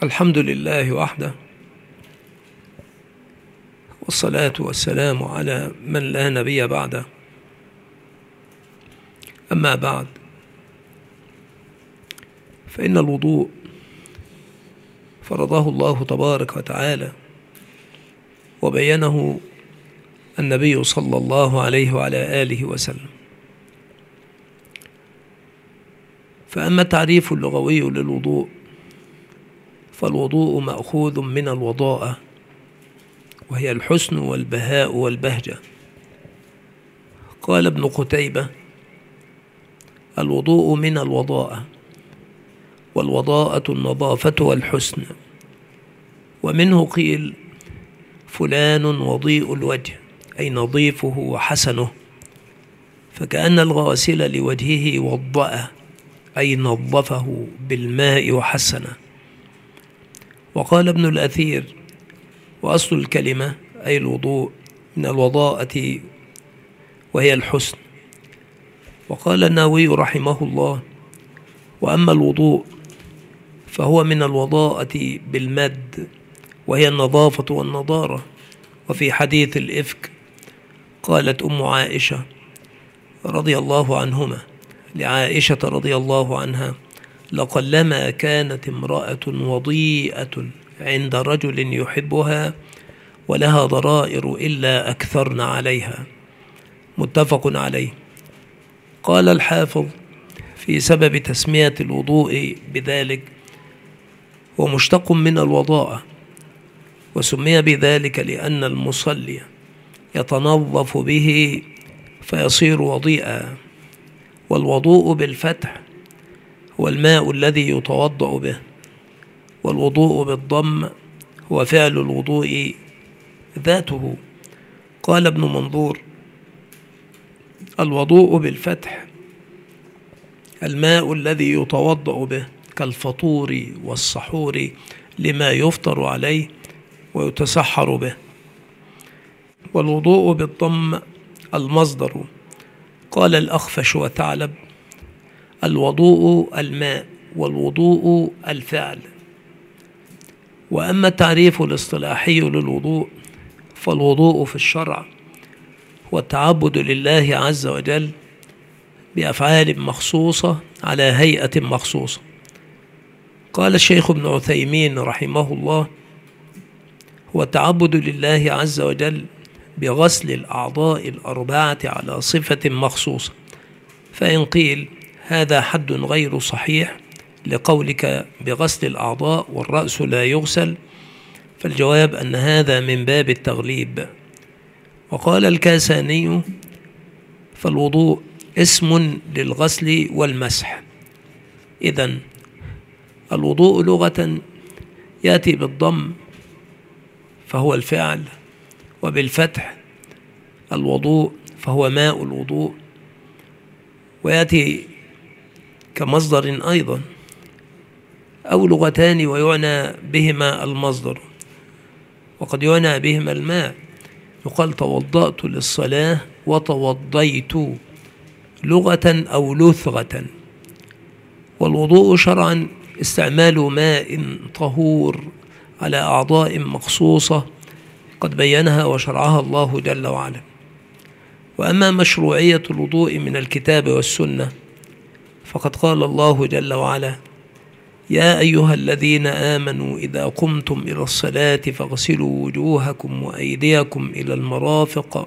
الحمد لله وحده، والصلاة والسلام على من لا نبي بعده. أما بعد، فإن الوضوء فرضه الله تبارك وتعالى وبينه النبي صلى الله عليه وعلى آله وسلم. فأما التعريف اللغوي للوضوء فالوضوء مأخوذ من الوضاءة، وهي الحسن والبهاء والبهجة. قال ابن قتيبة: الوضوء من الوضاءة، والوضاءة النظافة والحسن. ومنه قيل: فلان وضيء الوجه، أي نظيفه وحسنه، فكأن الغاسل لوجهه وضأه، أي نظفه بالماء وحسنه. وقال ابن الأثير: وأصل الكلمة أي الوضوء من الوضاءة وهي الحسن. وقال النووي رحمه الله: وأما الوضوء فهو من الوضاءة بالمد، وهي النظافة والنضارة. وفي حديث الإفك قالت أم عائشة رضي الله عنهما لعائشة رضي الله عنها: لقلما كانت امرأة وضيئة عند رجل يحبها ولها ضرائر إلا أكثرن عليها. متفق عليه. قال الحافظ في سبب تسمية الوضوء بذلك: ومشتق من الوضاءة، وسمي بذلك لأن المصلي يتنظف به فيصير وضيئا. والوضوء بالفتح هو الماء الذي يتوضأ به، والوضوء بالضم هو فعل الوضوء ذاته. قال ابن منظور: الوضوء بالفتح الماء الذي يتوضأ به، كالفطور والسحور لما يفطر عليه ويتسحر به. والوضوء بالضم المصدر. قال الأخفش وثعلب: الوضوء الماء، والوضوء الفعل. وأما التعريف الاصطلاحي للوضوء فالوضوء في الشرع هو التعبد لله عز وجل بأفعال مخصوصة على هيئة مخصوصة. قال الشيخ ابن عثيمين رحمه الله: هو التعبد لله عز وجل بغسل الأعضاء الأربعة على صفة مخصوصة. فإن قيل هذا حد غير صحيح لقولك بغسل الأعضاء والرأس لا يغسل، فالجواب أن هذا من باب التغليب. وقال الكاساني: فالوضوء اسم للغسل والمسح. إذن الوضوء لغة يأتي بالضم فهو الفعل، وبالفتح الوضوء فهو ماء الوضوء، ويأتي كمصدر أيضا، أو لغتان ويعنى بهما المصدر، وقد يعنى بهما الماء. يقال توضأت للصلاة وتوضيت، لغة أو لثغة. والوضوء شرعا استعمال ماء طهور على أعضاء مخصوصة قد بينها وشرعها الله جل وعلا. وأما مشروعية الوضوء من الكتاب والسنة فقد قال الله جل وعلا: يا أيها الذين آمنوا إذا قمتم إلى الصلاة فاغسلوا وجوهكم وأيديكم إلى المرافق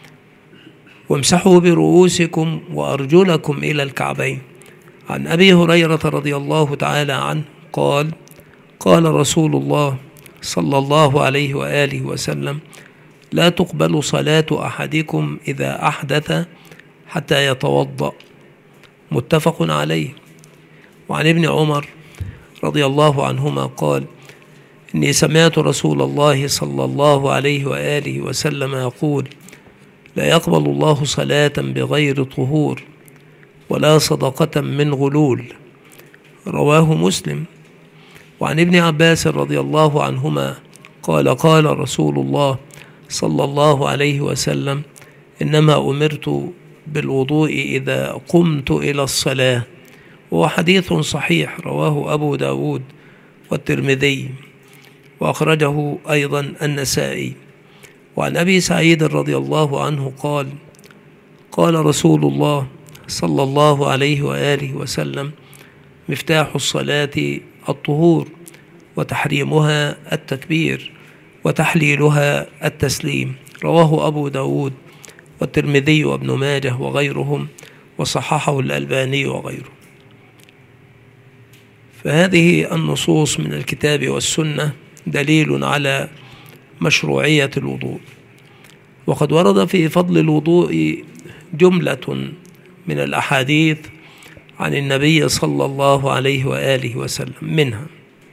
وامسحوا برؤوسكم وأرجلكم إلى الكعبين. عن أبي هريرة رضي الله تعالى عنه قال: قال رسول الله صلى الله عليه وآله وسلم: لا تقبل صلاة أحدكم إذا أحدث حتى يتوضأ. متفق عليه. وعن ابن عمر رضي الله عنهما قال: إني سمعت رسول الله صلى الله عليه وآله وسلم يقول: لا يقبل الله صلاة بغير طهور ولا صدقة من غلول. رواه مسلم. وعن ابن عباس رضي الله عنهما قال: قال رسول الله صلى الله عليه وسلم: إنما أمرت بالوضوء إذا قمت إلى الصلاة. وهو حديث صحيح رواه أبو داود والترمذي، وأخرجه أيضا النسائي. وعن أبي سعيد رضي الله عنه قال: قال رسول الله صلى الله عليه وآله وسلم: مفتاح الصلاة الطهور، وتحريمها التكبير، وتحليلها التسليم. رواه أبو داود والترمذي وابن ماجه وغيرهم، وصححه الألباني وغيره. فهذه النصوص من الكتاب والسنة دليل على مشروعية الوضوء. وقد ورد في فضل الوضوء جملة من الأحاديث عن النبي صلى الله عليه وآله وسلم، منها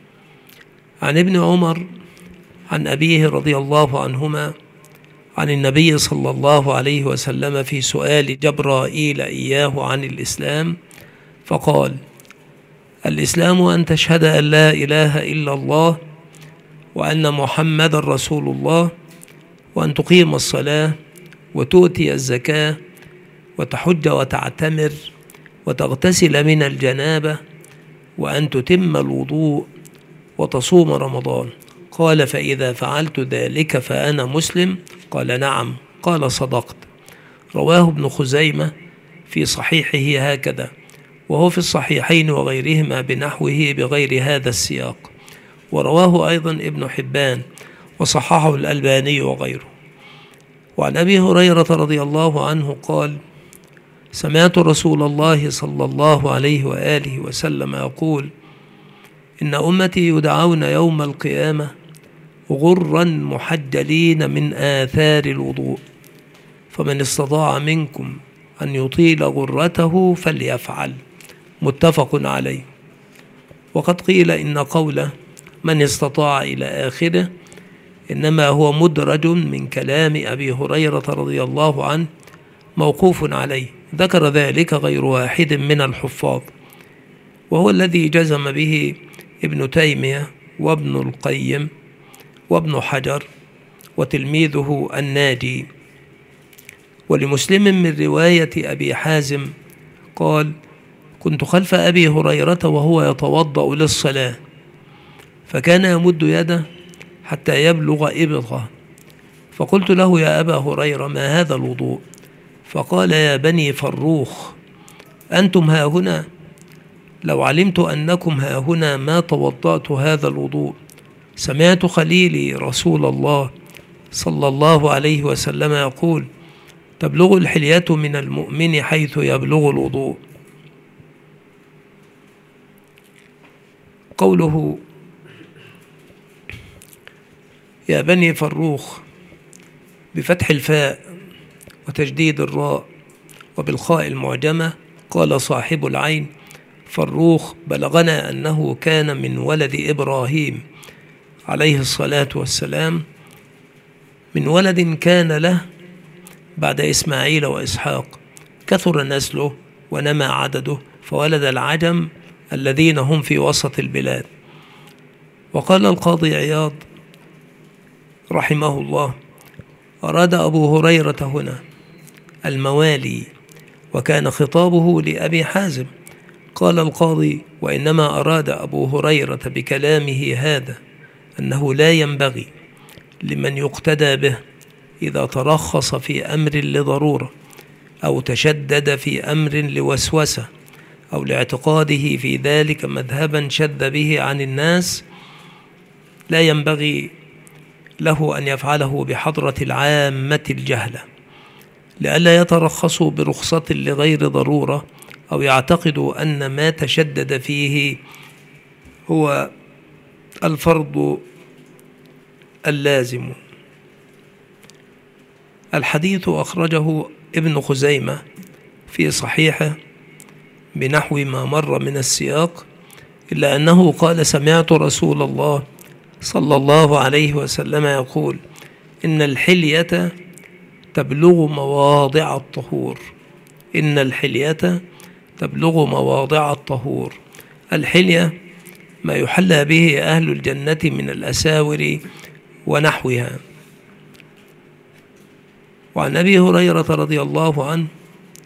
عن ابن عمر عن أبيه رضي الله عنهما عن النبي صلى الله عليه وسلم في سؤال جبرائيل إياه عن الإسلام، فقال: الإسلام أن تشهد أن لا إله إلا الله وأن محمد رسول الله، وأن تقيم الصلاة، وتؤتي الزكاة، وتحج وتعتمر، وتغتسل من الجنابة، وأن تتم الوضوء، وتصوم رمضان. قال: فإذا فعلت ذلك فأنا مسلم؟ قال: نعم. قال: صدقت. رواه ابن خزيمة في صحيحه هكذا، وهو في الصحيحين وغيرهما بنحوه بغير هذا السياق. ورواه أيضا ابن حبان وصححه الألباني وغيره. وعن أبي هريرة رضي الله عنه قال: سمعت رسول الله صلى الله عليه وآله وسلم يقول: إن أمتي يدعون يوم القيامة غرا محجلين من آثار الوضوء، فمن استطاع منكم أن يطيل غرته فليفعل. متفق عليه. وقد قيل إن قوله من استطاع إلى آخره إنما هو مدرج من كلام أبي هريرة رضي الله عنه موقوف عليه، ذكر ذلك غير واحد من الحفاظ، وهو الذي جزم به ابن تيمية وابن القيم وابن حجر وتلميذه الناجي. ولمسلم من رواية أبي حازم قال: كنت خلف أبي هريرة وهو يتوضأ للصلاة، فكان يمد يده حتى يبلغ إبطه، فقلت له: يا أبا هريرة، ما هذا الوضوء؟ فقال: يا بني فروخ، أنتم هاهنا؟ لو علمت أنكم هاهنا ما توضأت هذا الوضوء. سمعت خليلي رسول الله صلى الله عليه وسلم يقول: تبلغ الحلية من المؤمن حيث يبلغ الوضوء. قوله يا بني فروخ بفتح الفاء وتجديد الراء وبالخاء المعجمة، قال صاحب العين: فروخ بلغنا أنه كان من ولد إبراهيم عليه الصلاة والسلام، من ولد كان له بعد إسماعيل وإسحاق، كثر نسله ونمى عدده، فولد العجم الذين هم في وسط البلاد. وقال القاضي عياض رحمه الله: أراد أبو هريرة هنا الموالي، وكان خطابه لأبي حازم. قال القاضي: وإنما أراد أبو هريرة بكلامه هذا أنه لا ينبغي لمن يقتدى به إذا ترخص في أمر لضرورة، أو تشدد في أمر لوسوسة، أو لاعتقاده في ذلك مذهبا شذ به عن الناس، لا ينبغي له أن يفعله بحضرة العامة الجهلة، لئلا يترخصوا برخصة لغير ضرورة، أو يعتقدوا أن ما تشدد فيه هو الفرض اللازم. الحديث أخرجه ابن خزيمة في صحيحه بنحو ما مر من السياق، إلا أنه قال: سمعت رسول الله صلى الله عليه وسلم يقول: إن الحلية تبلغ مواضع الطهور. إن الحلية تبلغ مواضع الطهور. الحلية ما يحلى به أهل الجنة من الأساور ونحوها. وعن أبي هريرة رضي الله عنه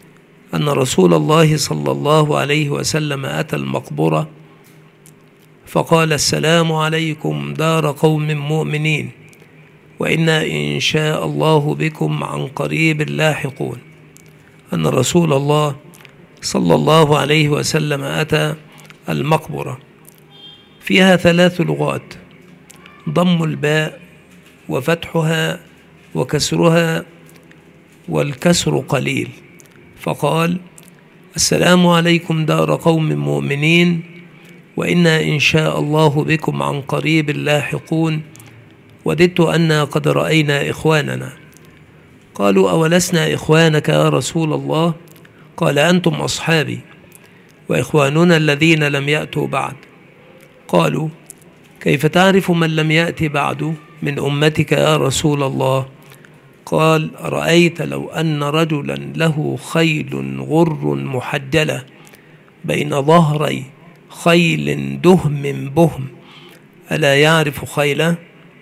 أن رسول الله صلى الله عليه وسلم أتى المقبرة فقال: السلام عليكم دار قوم مؤمنين، وإنا إن شاء الله بكم عن قريب لاحقون. أن رسول الله صلى الله عليه وسلم أتى المقبرة، فيها 3 لغات: ضم الباء وفتحها وكسرها، والكسر قليل، فقال: السلام عليكم دار قوم مؤمنين، وإنا إن شاء الله بكم عن قريب لاحقون، وددت أنا قد رأينا إخواننا. قالوا: أولسنا إخوانك يا رسول الله؟ قال: أنتم أصحابي وإخواننا الذين لم يأتوا بعد. قالوا: كيف تعرف من لم يأتي بعد من أمتك يا رسول الله؟ قال: رأيت لو أن رجلا له خيل غر محجلة بين ظهري خيل دهم بهم، ألا يعرف خيله؟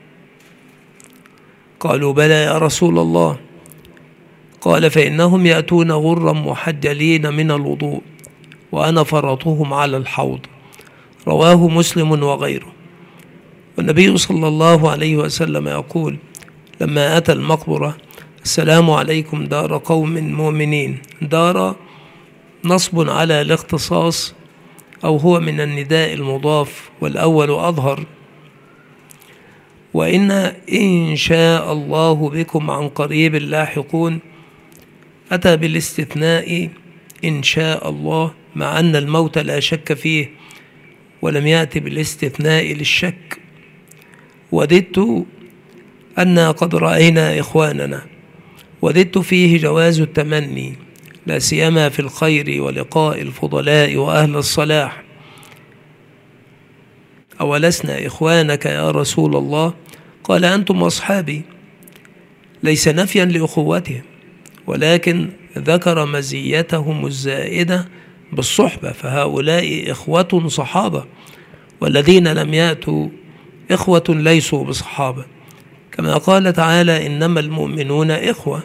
قالوا: بلى يا رسول الله. قال: فإنهم يأتون غرا محجلين من الوضوء، وأنا فرطهم على الحوض. رواه مسلم وغيره. والنبي صلى الله عليه وسلم يقول لما أتى المقبرة: السلام عليكم دار قوم مؤمنين. دار نصب على الاختصاص، أو هو من النداء المضاف، والأول أظهر. وإن إن شاء الله بكم عن قريب لاحقون أتى بالاستثناء إن شاء الله، مع أن الموت لا شك فيه، ولم يأتي بالاستثناء للشك. وددت أنا قد رأينا إخواننا، وددت فيه جواز التمني، لا سيما في الخير ولقاء الفضلاء وأهل الصلاح. أولسنا إخوانك يا رسول الله؟ قال: أنتم أصحابي، ليس نفيا لأخوتهم، ولكن ذكر مزيتهم الزائدة بالصحبة، فهؤلاء إخوة صحابة، والذين لم يأتوا إخوة ليسوا بصحابة، كما قال تعالى: إنما المؤمنون إخوة.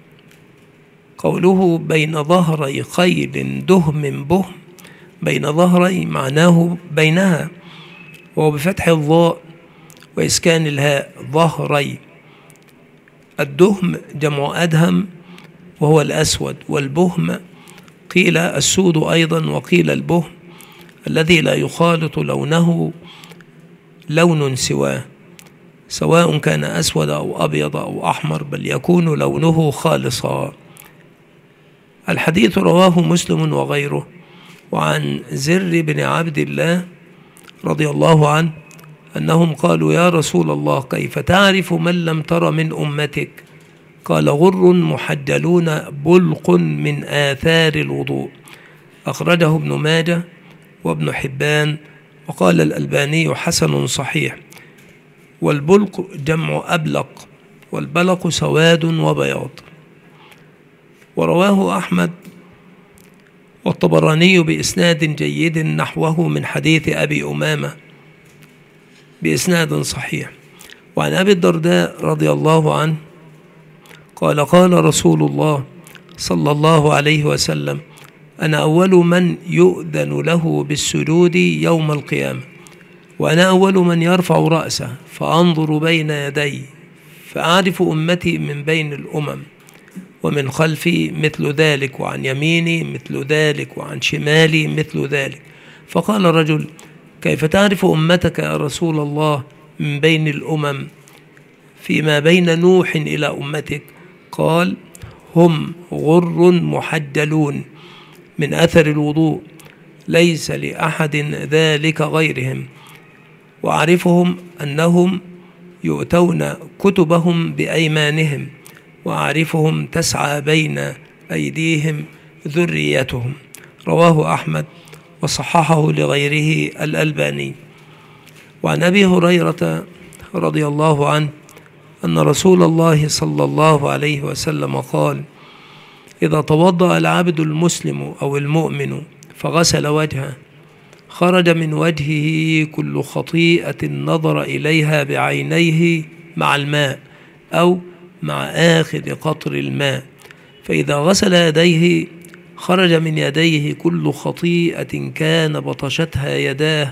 قوله بين ظهري خيل دهم بهم، بين ظهري معناه بينها، وهو بفتح الضاء وإسكان الهاء، ظهري. الدهم جمع أدهم وهو الأسود، والبهم قيل السود أيضا، وقيل البهم الذي لا يخالط لونه لون سواه، سواء كان أسود أو أبيض أو أحمر، بل يكون لونه خالصا. الحديث رواه مسلم وغيره. وعن زر بن عبد الله رضي الله عنه أنهم قالوا: يا رسول الله، كيف تعرف من لم تر من أمتك؟ قال: غر محجلون بلق من آثار الوضوء. أخرجه ابن ماجه وابن حبان، وقال الألباني حسن صحيح. والبلق جمع أبلق، والبلق سواد وبياض. ورواه أحمد والطبراني بإسناد جيد نحوه من حديث أبي أمامة بإسناد صحيح. وعن أبي الدرداء رضي الله عنه قال: قال رسول الله صلى الله عليه وسلم: أنا أول من يؤذن له بالسجود يوم القيامة، وأنا أول من يرفع رأسه فأنظر بين يدي فأعرف أمتي من بين الأمم، ومن خلفي مثل ذلك، وعن يميني مثل ذلك، وعن شمالي مثل ذلك. فقال رجل: كيف تعرف أمتك يا رسول الله من بين الأمم فيما بين نوح إلى أمتك؟ قال: هم غر محجلون من أثر الوضوء، ليس لأحد ذلك غيرهم، وأعرفهم أنهم يؤتون كتبهم بأيمانهم، وأعرفهم تسعى بين أيديهم ذريتهم. رواه أحمد وصححه لغيره الألباني. وعن أبي هريرة رضي الله عنه أن رسول الله صلى الله عليه وسلم قال: إذا توضأ العبد المسلم أو المؤمن فغسل وجهه، خرج من وجهه كل خطيئة نظر إليها بعينيه مع الماء أو مع آخر قطر الماء، فإذا غسل يديه خرج من يديه كل خطيئة كان بطشتها يداه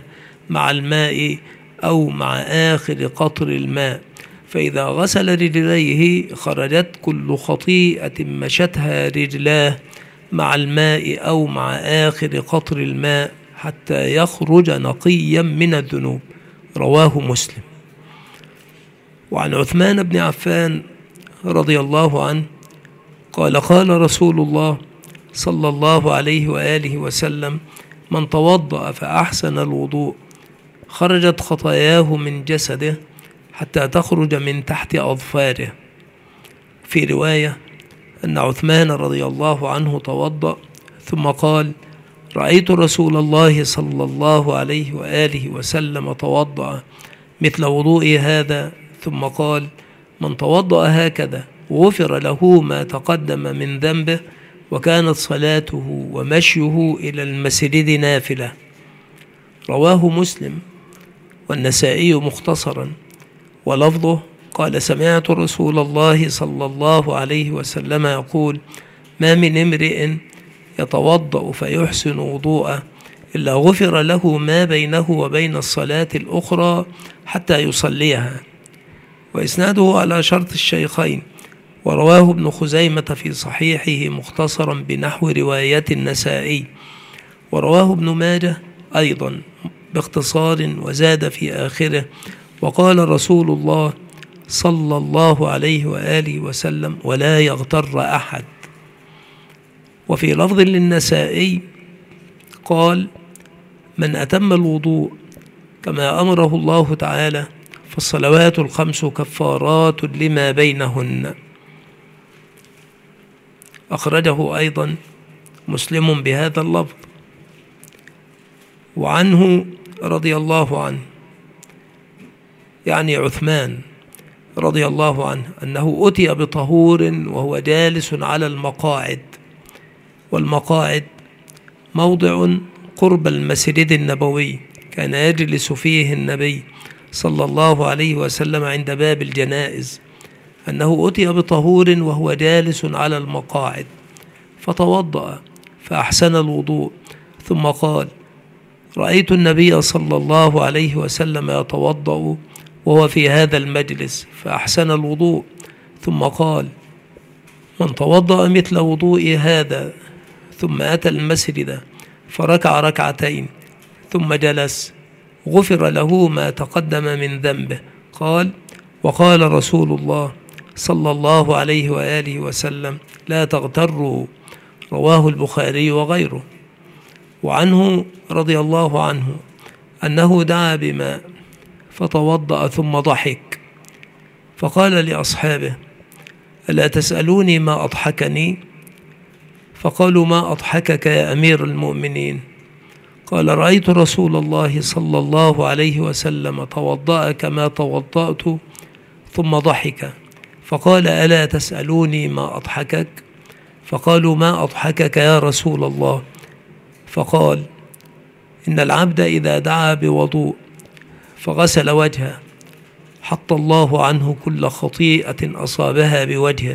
مع الماء أو مع آخر قطر الماء، فإذا غسل رجليه خرجت كل خطيئة مشتها رجلاه مع الماء أو مع آخر قطر الماء حتى يخرج نقيا من الذنوب. رواه مسلم. وعن عثمان بن عفان رضي الله عنه قال قال رسول الله صلى الله عليه وآله وسلم: من توضأ فأحسن الوضوء خرجت خطاياه من جسده حتى تخرج من تحت أظفاره. في رواية أن عثمان رضي الله عنه توضأ ثم قال: رأيت رسول الله صلى الله عليه وآله وسلم توضأ مثل وضوء هذا، ثم قال: من توضأ هكذا غفر له ما تقدم من ذنبه وكانت صلاته ومشيه إلى المسجد نافلة. رواه مسلم والنسائي مختصرا، ولفظه: قال سمعت رسول الله صلى الله عليه وسلم يقول: ما من امرئ يتوضأ فيحسن وضوءه إلا غفر له ما بينه وبين الصلاة الأخرى حتى يصليها. وإسناده على شرط الشيخين، ورواه ابن خزيمة في صحيحه مختصرا بنحو رواية النسائي، ورواه ابن ماجه أيضا باختصار وزاد في آخره: وقال رسول الله صلى الله عليه وآله وسلم: ولا يغتر أحد. وفي لفظ للنسائي قال: من أتم الوضوء كما أمره الله تعالى فالصلوات الخمس كفارات لما بينهن. أخرجه أيضا مسلم بهذا اللفظ. وعنه رضي الله عنه، يعني عثمان رضي الله عنه، أنه أتي بطهور وهو جالس على المقاعد، والمقاعد موضع قرب المسجد النبوي كان يجلس فيه النبي صلى الله عليه وسلم عند باب الجنائز، أنه أتي بطهور وهو جالس على المقاعد فتوضأ فأحسن الوضوء، ثم قال: رأيت النبي صلى الله عليه وسلم يتوضأ وهو في هذا المجلس فأحسن الوضوء، ثم قال: من توضأ مثل وضوء هذا ثم أتى المسجد فركع ركعتين ثم جلس غفر له ما تقدم من ذنبه. قال: وقال رسول الله صلى الله عليه وآله وسلم: لا تغتروا. رواه البخاري وغيره. وعنه رضي الله عنه أنه دعا بماء فتوضأ ثم ضحك فقال لأصحابه: ألا تسألوني ما أضحكني؟ فقالوا: ما أضحكك يا أمير المؤمنين؟ قال: رأيت رسول الله صلى الله عليه وسلم توضأ كما توضأت ثم ضحك، فقال: ألا تسألوني ما أضحكك؟ فقالوا: ما أضحكك يا رسول الله؟ فقال: إن العبد إذا دعا بوضوء فغسل وجهه حط الله عنه كل خطيئة أصابها بوجهه،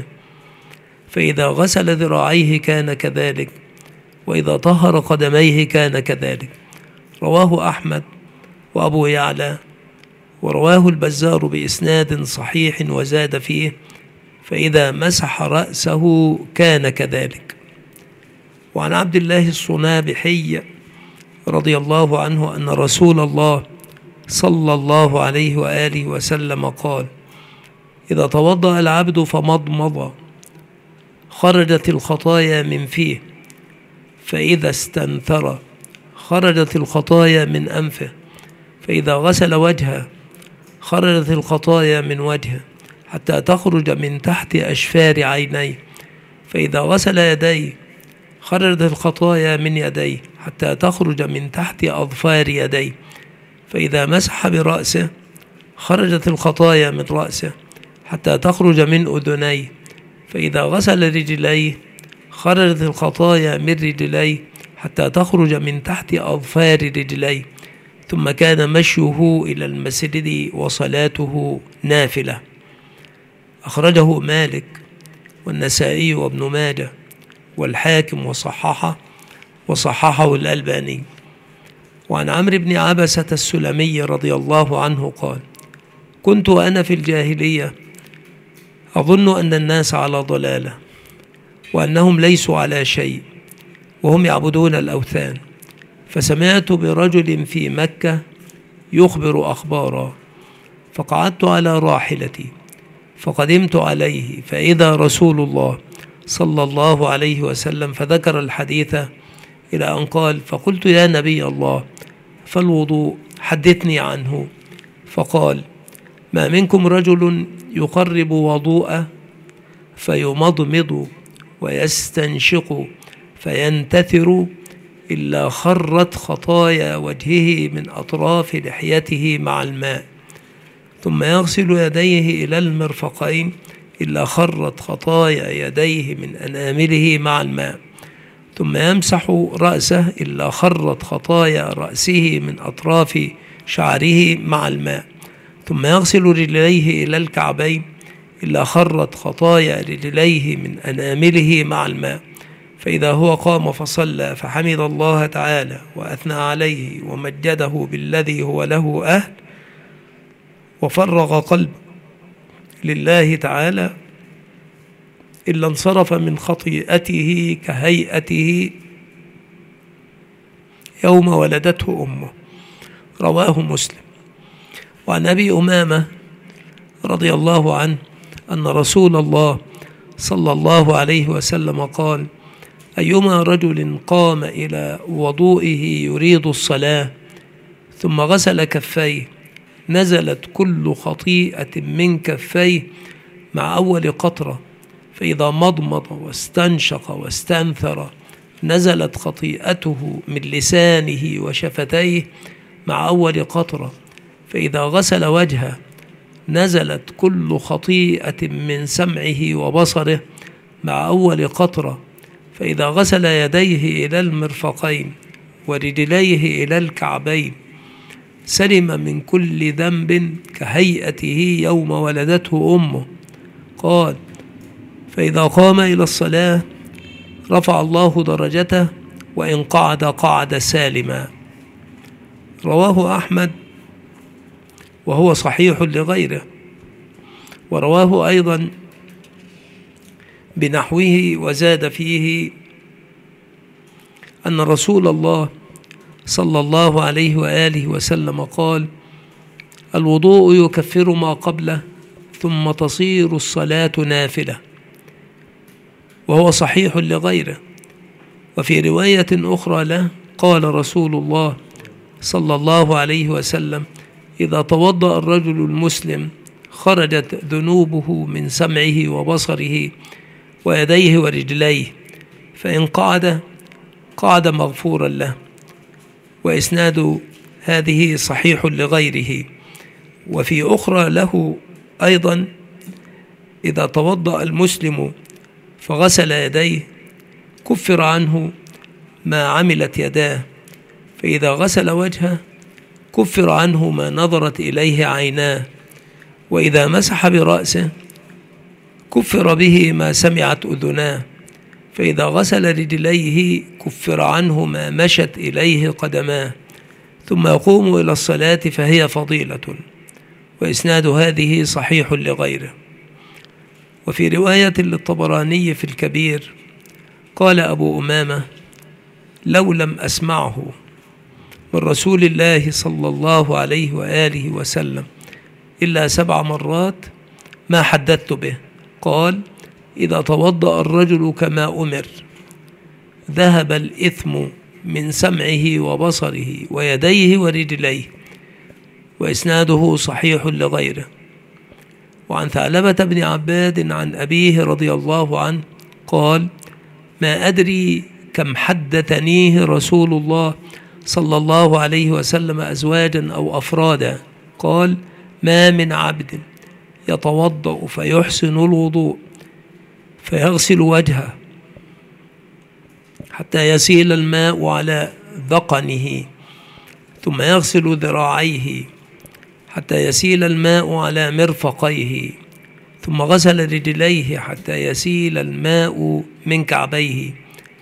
فإذا غسل ذراعيه كان كذلك، وإذا طهر قدميه كان كذلك. رواه أحمد وأبو يعلى، ورواه البزار بإسناد صحيح وزاد فيه: فإذا مسح رأسه كان كذلك. وعن عبد الله الصنابحي رضي الله عنه أن رسول الله صلى الله عليه وآله وسلم قال: إذا توضأ العبد فمضمض خرجت الخطايا من فيه، فإذا استنثر خرجت الخطايا من أنفه، فإذا غسل وجهه خرجت الخطايا من وجهه حتى تخرج من تحت أشفار عينيه، فإذا غسل يديه خرجت الخطايا من يديه حتى تخرج من تحت أظفار يديه، فإذا مسح برأسه خرجت الخطايا من رأسه حتى تخرج من أذنيه، فإذا غسل رجليه خرجت الخطايا من رجليه حتى تخرج من تحت أظفار رجليه، ثم كان مشيه إلى المسجد وصلاته نافلة. أخرجه مالك والنسائي وابن ماجه والحاكم وصححه الألباني. وعن عمرو بن عبسة السلمي رضي الله عنه قال: كنت وأنا في الجاهلية أظن أن الناس على ضلالة وأنهم ليسوا على شيء وهم يعبدون الأوثان، فسمعت برجل في مكة يخبر أخبارا، فقعدت على راحلتي فقدمت عليه فإذا رسول الله صلى الله عليه وسلم، فذكر الحديث إلى أن قال: فقلت يا نبي الله فالوضوء حدثني عنه. فقال: ما منكم رجل يقرب وضوءه فيمضمض ويستنشق فينتثر إلا خرت خطايا وجهه من أطراف لحيته مع الماء، ثم يغسل يديه إلى المرفقين إلا خرت خطايا يديه من أنامله مع الماء، ثم يمسح رأسه إلا خرت خطايا رأسه من أطراف شعره مع الماء، ثم يغسل رجليه إلى الكعبين إلا خرت خطايا رجليه من أنامله مع الماء، فإذا هو قام فصلى فحمد الله تعالى وأثنى عليه ومجده بالذي هو له أهل وفرغ قلبه لله تعالى إلا انصرف من خطيئته كهيئته يوم ولدته أمه. رواه مسلم. وعن أبي أمامة رضي الله عنه أن رسول الله صلى الله عليه وسلم قال: أيما رجل قام إلى وضوئه يريد الصلاة ثم غسل كفيه نزلت كل خطيئة من كفيه مع أول قطرة، فإذا مضمض واستنشق واستنثر نزلت خطيئته من لسانه وشفتيه مع أول قطرة، فإذا غسل وجهه نزلت كل خطيئة من سمعه وبصره مع أول قطرة، فإذا غسل يديه إلى المرفقين ورجليه إلى الكعبين سلم من كل ذنب كهيئته يوم ولدته أمه. قال: فإذا قام إلى الصلاة رفع الله درجته وإن قعد قعد سالما. رواه أحمد وهو صحيح لغيره، ورواه أيضا بنحوه وزاد فيه أن رسول الله صلى الله عليه وآله وسلم قال: الوضوء يكفر ما قبله ثم تصير الصلاة نافلة، وهو صحيح لغيره. وفي رواية أخرى له قال رسول الله صلى الله عليه وسلم: إذا توضأ الرجل المسلم خرجت ذنوبه من سمعه وبصره ويديه ورجليه، فإن قعد مغفورا له. وإسناد هذه صحيح لغيره. وفي أخرى له أيضا: إذا توضأ المسلم فغسل يديه كفر عنه ما عملت يداه، فإذا غسل وجهه كفر عنه ما نظرت إليه عيناه، وإذا مسح برأسه كفر به ما سمعت أذناه، فإذا غسل رجليه كفر عنه ما مشت إليه قدماه، ثم يقوم إلى الصلاة فهي فضيلة. وإسناد هذه صحيح لغيره. وفي رواية للطبراني في الكبير قال أبو أمامة: لو لم أسمعه من رسول الله صلى الله عليه وآله وسلم إلا 7 مرات ما حدثت به. قال: إذا توضأ الرجل كما أمر ذهب الإثم من سمعه وبصره ويديه ورجليه. وإسناده صحيح لغيره. وعن ثعلبة بن عباد عن أبيه رضي الله عنه قال: ما أدري كم حدثنيه رسول الله صلى الله عليه وسلم أزواجا أو أفرادا. قال: ما من عبد يتوضأ فيحسن الوضوء فيغسل وجهه حتى يسيل الماء على ذقنه، ثم يغسل ذراعيه حتى يسيل الماء على مرفقيه، ثم غسل رجليه حتى يسيل الماء من كعبيه،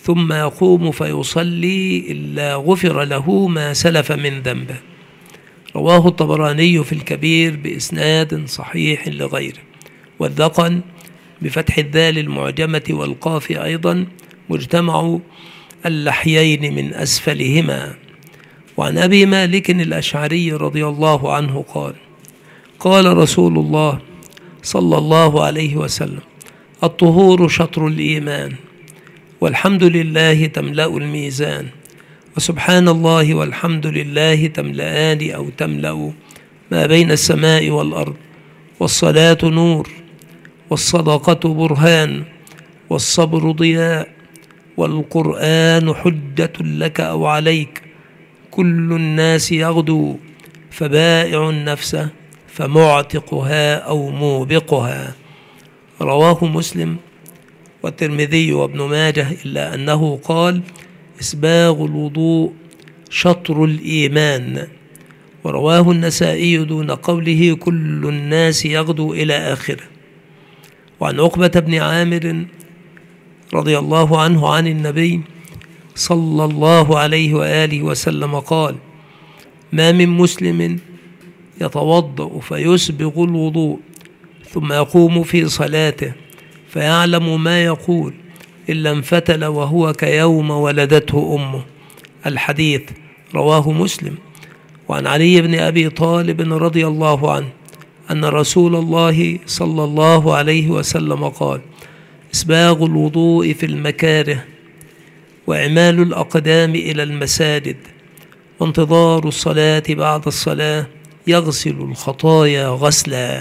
ثم يقوم فيصلي إلا غفر له ما سلف من ذنبه. رواه الطبراني في الكبير بإسناد صحيح لغيره. والذقن بفتح الذال المعجمة والقاف أيضا مجتمع اللحيين من أسفلهما. وعن أبي مالك الأشعري رضي الله عنه قال: قال رسول الله صلى الله عليه وسلم: الطهور شطر الإيمان، والحمد لله تملأ الميزان، وسبحان الله والحمد لله تملأان أو تملأ ما بين السماء والأرض، والصلاة نور، والصدقة برهان، والصبر ضياء، والقرآن حجة لك أو عليك، كل الناس يغدو فبائع النفس فمعتقها أو موبقها. رواه مسلم والترمذي وابن ماجه، إلا أنه قال: إسباغ الوضوء شطر الإيمان. ورواه النسائي دون قوله كل الناس يغدو إلى آخره. وعن عقبة بن عامر رضي الله عنه عن النبي صلى الله عليه وآله وسلم قال: ما من مسلم يتوضأ فيسبغ الوضوء ثم يقوم في صلاته فيعلم ما يقول إلا انفتل وهو كيوم ولدته أمه. الحديث رواه مسلم. وعن علي بن أبي طالب رضي الله عنه أن رسول الله صلى الله عليه وسلم قال: إسباغ الوضوء في المكاره، وإعمال الأقدام إلى المساجد، وانتظار الصلاة بعد الصلاة يغسل الخطايا غسلا.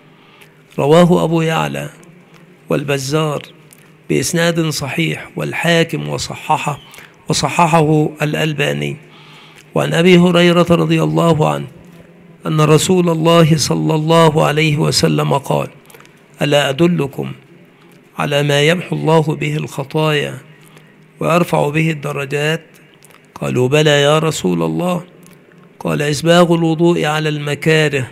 رواه أبو يعلى والبزار بإسناد صحيح، والحاكم وصححه الألباني. وعن أبي هريرة رضي الله عنه أن رسول الله صلى الله عليه وسلم قال: ألا أدلكم على ما يمحو الله به الخطايا ويرفع به الدرجات؟ قالوا: بلى يا رسول الله. قال: إسباغ الوضوء على المكاره،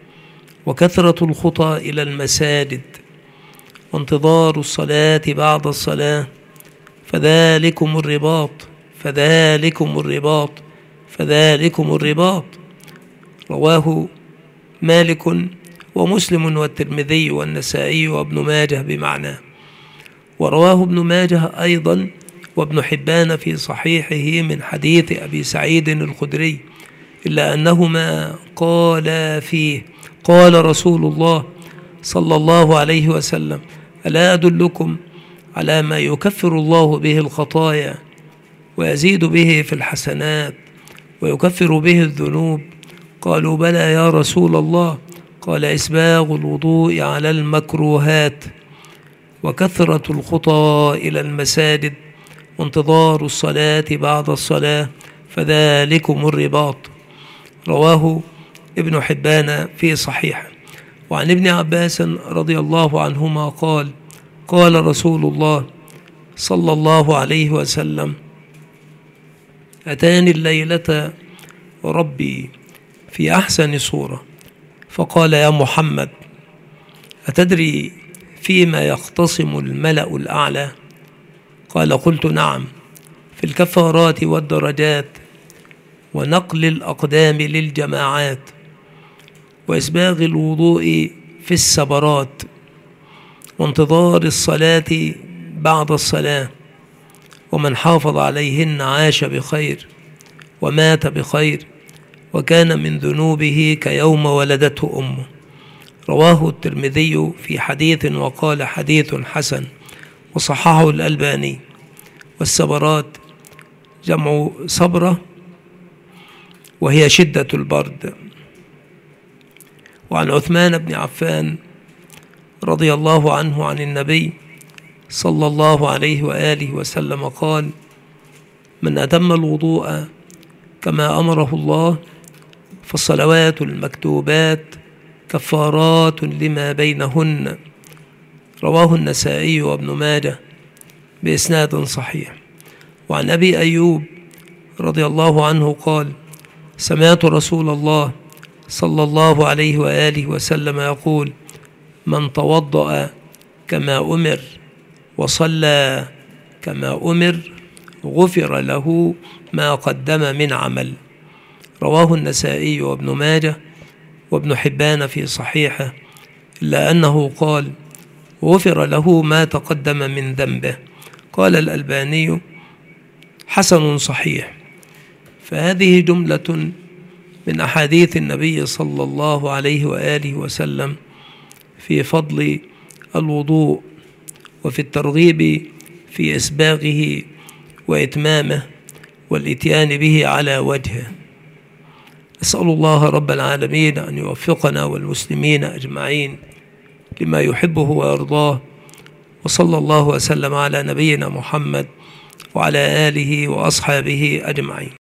وكثرة الخطى إلى المساجد، وانتظار الصلاة بعد الصلاة، فذلكم الرباط فذلكم الرباط فذلكم الرباط. رواه مالك ومسلم والترمذي والنسائي وابن ماجه بمعناه. ورواه ابن ماجه أيضا وابن حبان في صحيحه من حديث أبي سعيد الخدري، إلا أنهما قالا فيه: قال رسول الله صلى الله عليه وسلم: ألا أدلكم على ما يكفر الله به الخطايا ويزيد به في الحسنات ويكفر به الذنوب؟ قالوا: بلى يا رسول الله. قال: إسباغ الوضوء على المكروهات، وكثرة الخطى إلى المساجد، وانتظار الصلاة بعد الصلاة، فذلكم الرباط. رواه ابن حبان في صحيحه. وعن ابن عباس رضي الله عنهما قال: قال رسول الله صلى الله عليه وسلم: أتاني الليلة ربي في أحسن صورة فقال: يا محمد، أتدري فيما يختصم الملأ الأعلى؟ قال: قلت: نعم، في الكفارات والدرجات، ونقل الأقدام للجماعات، وإسباغ الوضوء في السبرات، وانتظار الصلاة بعد الصلاة، ومن حافظ عليهن عاش بخير ومات بخير، وكان من ذنوبه كيوم ولدته أمه. رواه الترمذي في حديث وقال: حديث حسن، وصححه الألباني. والسبرات جمع صبرة، وهي شدة البرد. وعن عثمان بن عفان رضي الله عنه عن النبي صلى الله عليه وآله وسلم قال: من أتم الوضوء كما أمره الله فالصلوات المكتوبات كفارات لما بينهن. رواه النسائي وابن ماجه بإسناد صحيح. وعن أبي أيوب رضي الله عنه قال: سمعت رسول الله صلى الله عليه وآله وسلم يقول: من توضأ كما أمر وصلى كما أمر غفر له ما قدم من عمل. رواه النسائي وابن ماجه وابن حبان في صحيحه، إلا أنه قال غفر له ما تقدم من ذنبه. قال الألباني حسن صحيح. فهذه جملة من أحاديث النبي صلى الله عليه وآله وسلم في فضل الوضوء وفي الترغيب في إسباغه وإتمامه والإتيان به على وجهه. أسأل الله رب العالمين أن يوفقنا والمسلمين أجمعين لما يحبه ويرضاه، وصلى الله وسلم على نبينا محمد وعلى آله وأصحابه أجمعين.